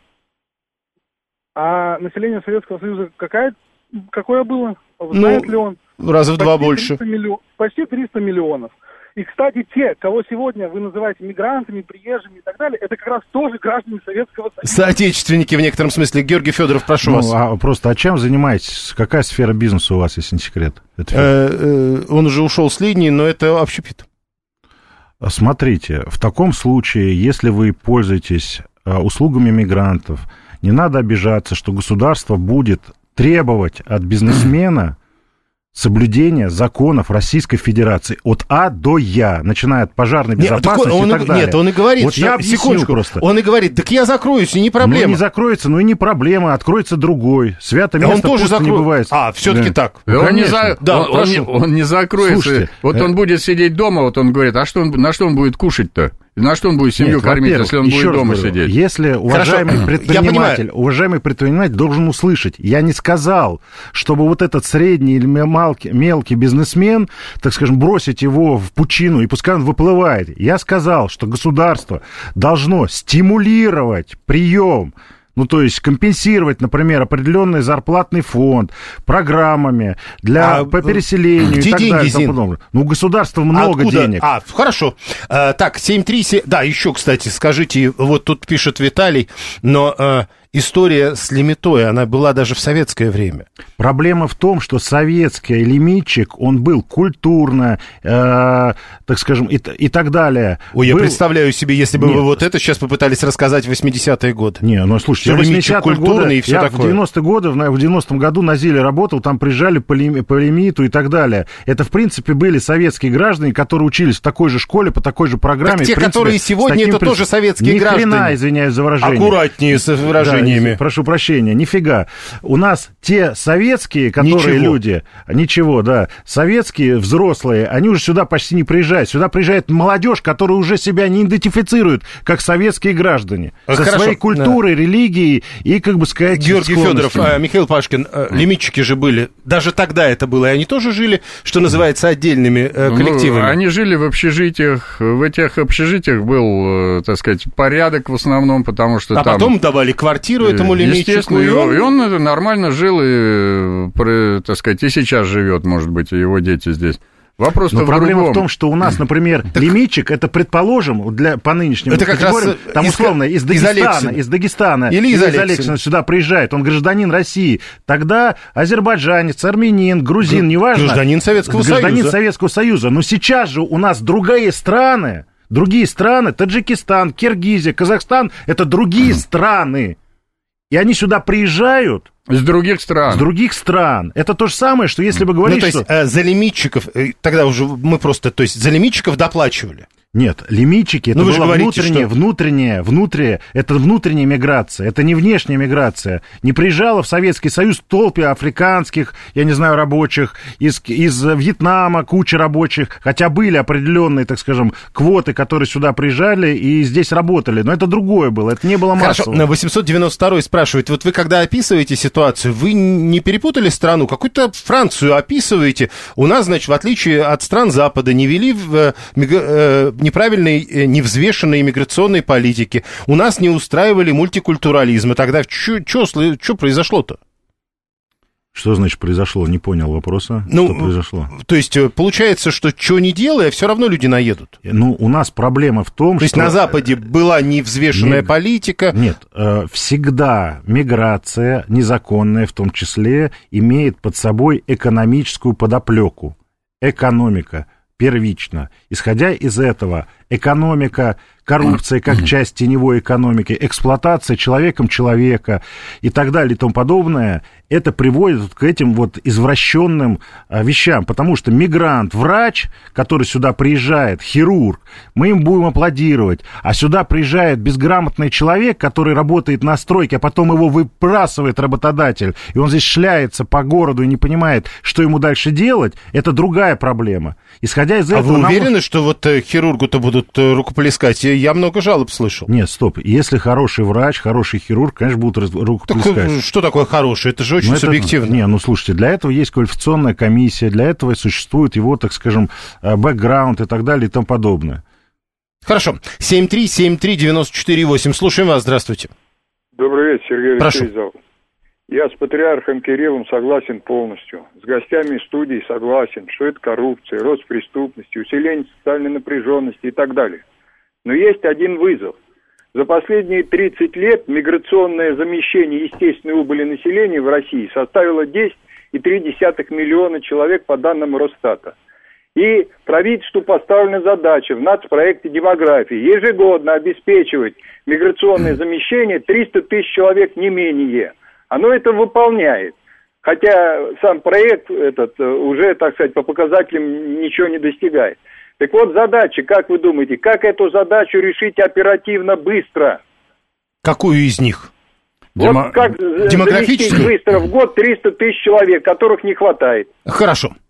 А население Советского Союза какое было? Знает ли он? Раза в два больше. Почти 300 миллионов. И, кстати, те, кого сегодня вы называете мигрантами, приезжими и так далее, это как раз тоже граждане Советского Союза. Соотечественники в некотором смысле. Георгий Федоров, прошу вас. А чем занимаетесь? Какая сфера бизнеса у вас, если не секрет? Он уже ушел с линии, но это общепит. Смотрите, в таком случае, если вы пользуетесь услугами мигрантов, не надо обижаться, что государство будет требовать от бизнесмена соблюдения законов Российской Федерации от А до Я, начиная от пожарной безопасности и так далее. Нет, он и говорит, вот я объясню просто. Он и говорит, так я закроюсь, и не проблема. Ну, не закроется, но и не проблема, откроется другой. Свято место пусто не бывает. А, все-таки так. Да, он не закроется. Слушайте, вот он будет сидеть дома, вот он говорит, а на что он будет кушать-то? На что он будет семью кормить, если он будет дома сидеть? Если уважаемый предприниматель должен услышать, я не сказал, чтобы вот этот средний или мелкий бизнесмен, так скажем, бросить его в пучину, и пускай он выплывает. Я сказал, что государство должно стимулировать прием, ну, то есть компенсировать, например, определенный зарплатный фонд программами по переселению и так далее. Зин? Ну, у государства много денег. Хорошо. Так, 737... Да, еще, кстати, скажите, вот тут пишет Виталий, но... История с лимитой, она была даже в советское время. Проблема в том, что советский лимитчик, он был культурно, так скажем, и так далее. Ой, я представляю себе, если бы вы вот это сейчас попытались рассказать в 80-е годы. Не, ну, слушайте, в 80-е годы, я в 90-е годы, в 90-м году на ЗИЛе работал, там приезжали по лимиту и так далее. Это, в принципе, были советские граждане, которые учились в такой же школе, по такой же программе. Так те, принципе, которые сегодня, это тоже советские граждане. Ни хрена, извиняюсь за выражение. Аккуратнее с выражением. Прошу прощения, нифига. У нас те советские, которые люди... Ничего, да. Советские, взрослые, они уже сюда почти не приезжают. Сюда приезжает молодежь, которая уже себя не идентифицирует как советские граждане. Со своей культурой, религией и, как бы сказать, Георгий Федоров, Михаил Пашкин, лимитчики же были. Даже тогда это было. И они тоже жили, что называется, отдельными коллективами. Ну, они жили в общежитиях. В этих общежитиях был, так сказать, порядок в основном, потому что там... потом давали квартиру этому лимитчику. Естественно, и он нормально жил, и, так сказать, и сейчас живет, может быть, и его дети здесь. Вопрос-то Но проблема в том, что у нас, например, лимитчик, это, предположим, по нынешним категориям, там, условно, из Дагестана, или из Алексина сюда приезжает, он гражданин России, тогда азербайджанец, армянин, грузин, неважно. Гражданин Советского Союза. Но сейчас же у нас другие страны, Таджикистан, Киргизия, Казахстан, это другие страны. И они сюда приезжают... С других стран. Это то же самое, что если бы говорить, что... за лимитчиков, тогда уже мы просто... То есть за лимитчиков доплачивали. Нет, лимитчики, это была внутренняя миграция, это не внешняя миграция. Не приезжала в Советский Союз толпы африканских, я не знаю, рабочих, из Вьетнама куча рабочих, хотя были определенные, так скажем, квоты, которые сюда приезжали и здесь работали, но это другое было, это не было массово. Хорошо, 892-й спрашивает, вот вы когда описываете ситуацию, вы не перепутали страну, какую-то Францию описываете, у нас, значит, в отличие от стран Запада, не вели неправильной, невзвешенной иммиграционной политики. У нас не устраивали мультикультурализм. Тогда что произошло-то? Что значит произошло? Не понял вопроса. Что произошло? То есть, получается, что не делая, все равно люди наедут? Ну, у нас проблема в том, что... То есть, на Западе была невзвешенная политика? Нет, всегда миграция, незаконная в том числе, имеет под собой экономическую подоплеку. Экономика. Первично. Исходя из этого, экономика, коррупция как часть теневой экономики, эксплуатация человеком человека и так далее и тому подобное, это приводит к этим вот извращенным вещам, потому что мигрант, врач, который сюда приезжает, хирург, мы им будем аплодировать, а сюда приезжает безграмотный человек, который работает на стройке, а потом его выбрасывает работодатель, и он здесь шляется по городу и не понимает, что ему дальше делать, это другая проблема. Исходя из этого... вы уверены, что вот хирургу-то будут рукоплескать? Я много жалоб слышал. Нет, стоп. Если хороший врач, хороший хирург, конечно, будут рукоплескать. Так что такое хороший? Это же очень субъективно. Слушайте, для этого есть квалификационная комиссия, для этого существует его, так скажем, бэкграунд и так далее и тому подобное. Хорошо. 7373948. Слушаем вас. Здравствуйте. Добрый вечер, Сергей Прошу. Алексеевич. Я с патриархом Кириллом согласен полностью. С гостями студии согласен, что это коррупция, рост преступности, усиление социальной напряженности и так далее. Но есть один вызов. За последние 30 лет миграционное замещение естественной убыли населения в России составило 10,3 миллиона человек по данным Росстата. И правительству поставлена задача в нацпроекте демографии ежегодно обеспечивать миграционное замещение 300 тысяч человек не менее. Оно это выполняет. Хотя сам проект этот уже, так сказать, по показателям ничего не достигает. Так вот, задача, как вы думаете, как эту задачу решить оперативно, быстро? Какую из них? Вот как заместить быстро в год 300 тысяч человек, которых не хватает? Хорошо.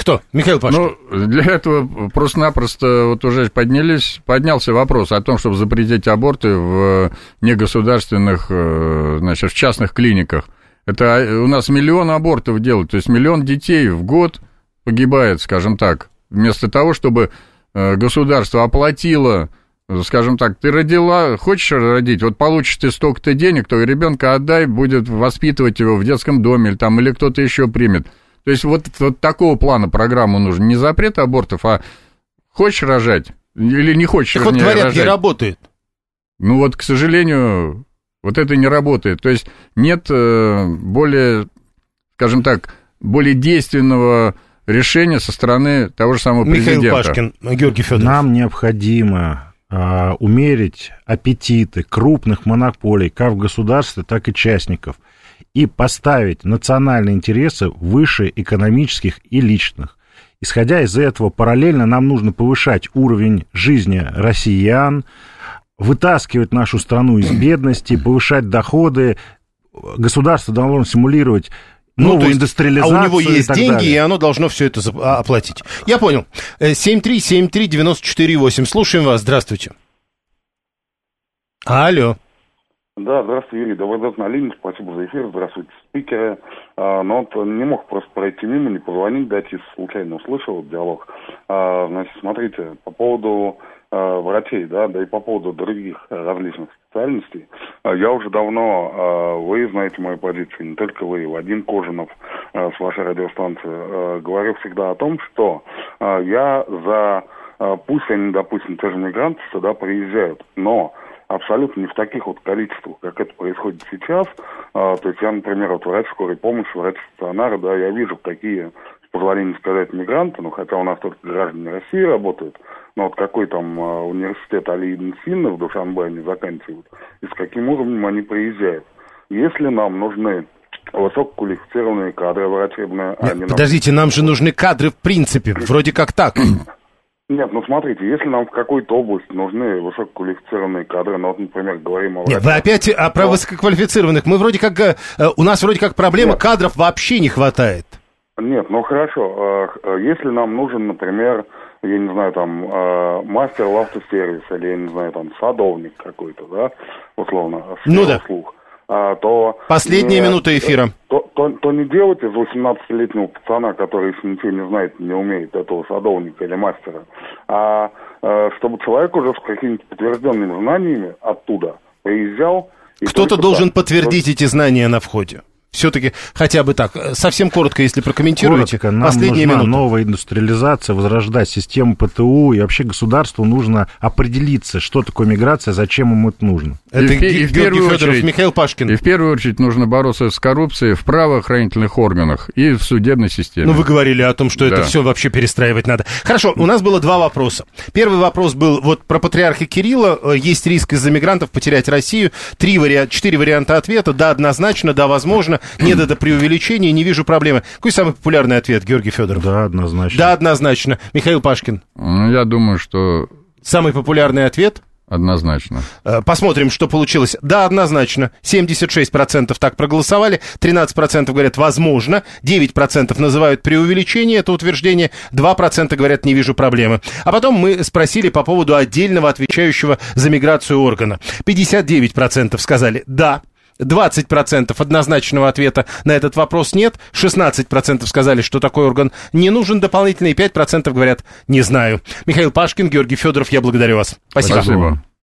Кто? Михаил Пашкин. Ну, для этого просто-напросто вот уже поднялся вопрос о том, чтобы запретить аборты в негосударственных, значит, в частных клиниках. Это у нас миллион абортов делают, то есть 1 миллион детей в год погибает, скажем так, вместо того, чтобы государство оплатило, скажем так, ты родила, хочешь родить, вот получишь ты столько-то денег, то ребенка отдай, будет воспитывать его в детском доме или кто-то еще примет. То есть вот такого плана программу нужно. Не запрет абортов, а хочешь рожать или не хочешь так вот говорят, рожать. Не работает. Ну вот, к сожалению, вот это не работает. То есть нет более, скажем так, более действенного решения со стороны того же самого президента. Михаил Пашкин, Георгий Федоров. Нам необходимо умерить аппетиты крупных монополий, как в государстве, так и частников, и поставить национальные интересы выше экономических и личных. Исходя из этого, параллельно нам нужно повышать уровень жизни россиян, вытаскивать нашу страну из бедности, повышать доходы. Государство должно стимулировать новую индустриализацию. А у него есть деньги, далее. И оно должно все это оплатить. Я понял. 7373948. Слушаем вас. Здравствуйте. Алло. Да, здравствуйте, Юрий. Давай на линии. Спасибо за эфир. Здравствуйте, спикеры. Но вот не мог просто пройти мимо, не позвонить, дать, если случайно услышал диалог. Значит, смотрите, по поводу врачей, да и по поводу других различных специальностей. Я уже давно, вы знаете мою позицию, не только вы, Вадим Кожинов с вашей радиостанции, говорю всегда о том, что я за, пусть они, допустим, те же мигранты сюда приезжают, но абсолютно не в таких вот количествах, как это происходит сейчас. То есть я, например, вот врач скорой помощи, врач стационара, да, я вижу, какие, с позволения сказать, мигранты, ну, хотя у нас только граждане России работают, но вот какой там университет Али-Ибн Сина в Душанбе они заканчивают, и с каким уровнем они приезжают. Если нам нужны высококвалифицированные кадры врачебные... Подождите, нам же нужны кадры в принципе, вроде как так. Нет, ну смотрите, если нам в какой-то области нужны высококвалифицированные кадры, ну вот, например, говорим о... Нет, вы опять про высококвалифицированных. Мы вроде как... У нас вроде как проблема, кадров вообще не хватает. Нет, ну хорошо. Если нам нужен, например, я не знаю, там, мастер в автосервисе, или, я не знаю, там, садовник какой-то, да, условно, ну да. услуг, то... Последняя минута эфира. То не делать из 18-летнего пацана, который еще ничего не знает, не умеет, этого садовника или мастера, а чтобы человек уже с какими-то подтвержденными знаниями оттуда приезжал... Кто-то должен подтвердить эти знания на входе. Все-таки хотя бы так. Совсем коротко, если прокомментируете. Коротко, нам последняя нужна минута. Новая индустриализация, возрождать систему ПТУ, и вообще государству нужно определиться, что такое миграция, зачем ему это нужно. Это Георгий Федоров, Михаил Пашкин. И в первую очередь нужно бороться с коррупцией в правоохранительных органах и в судебной системе. Ну, вы говорили о том, что это все вообще перестраивать надо. Хорошо, у нас было 2 вопроса. Первый вопрос был вот про патриарха Кирилла. Есть риск из-за мигрантов потерять Россию. 4 варианта ответа. Да, однозначно, да, возможно. Нет, это преувеличение, не вижу проблемы. Какой самый популярный ответ, Георгий Федоров? Да, однозначно. Да, однозначно. Михаил Пашкин. Ну, я думаю, что... Самый популярный ответ? Однозначно. Посмотрим, что получилось. Да, однозначно. 76% так проголосовали, 13% говорят «возможно», 9% называют преувеличение, это утверждение, 2% говорят «не вижу проблемы». А потом мы спросили по поводу отдельного отвечающего за миграцию органа. 59% сказали «да». 20% однозначного ответа на этот вопрос нет, 16% сказали, что такой орган не нужен дополнительно, и 5% говорят «не знаю». Михаил Пашкин, Георгий Федоров, я благодарю вас. Спасибо. Спасибо.